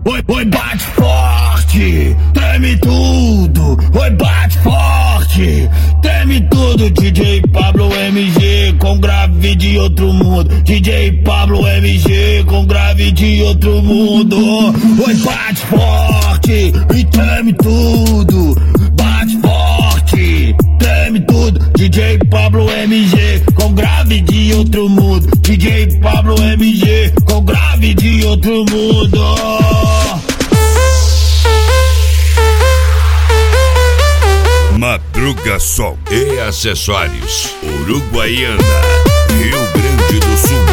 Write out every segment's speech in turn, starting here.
Oi, bate forte, treme tudo. Oi, bate forte, treme tudo. DJ Pablo MG com grave de outro mundo. DJ Pablo MG com grave de outro mundo. Oi, bate forte e treme tudo. Bate forte, treme tudo. DJ Pablo MG com grave de outro mundo. DJ Pablo MG com grave de outro mundo. Madruga Som e Acessórios, Uruguaiana, Rio Grande do Sul.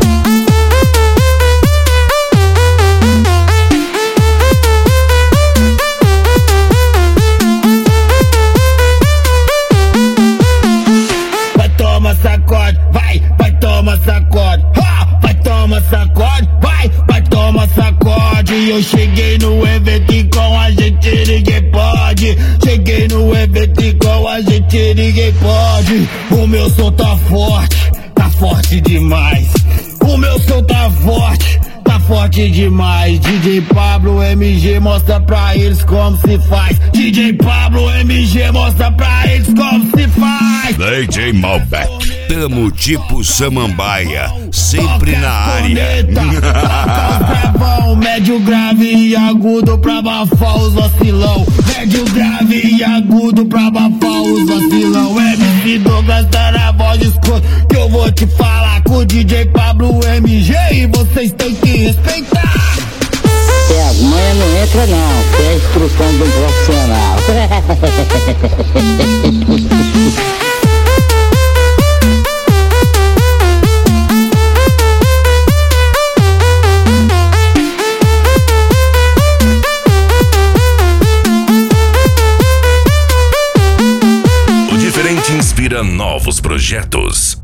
Vai toma sacode, vai toma sacode, vai toma sacode, vai toma sacode. Eu cheguei no evento e com a gente ninguém pode. Cheguei no evento e com a gente ninguém pode. O meu som tá forte demais. O meu som tá forte demais. DJ Pablo MG mostra pra eles como se faz. DJ Pablo MG mostra pra eles como se faz. DJ Malbec, tamo tipo Samambaia, sempre na área. Toca médio, grave e agudo pra abafar os vacilão. Médio, grave e agudo pra abafar os vacilão. MC Douglas tá na voz escura que eu vou te falar com o DJ Pablo MG e vocês têm que respeitar. As manhas não entra não, que é a instrução de um profissional. O diferente inspira novos projetos.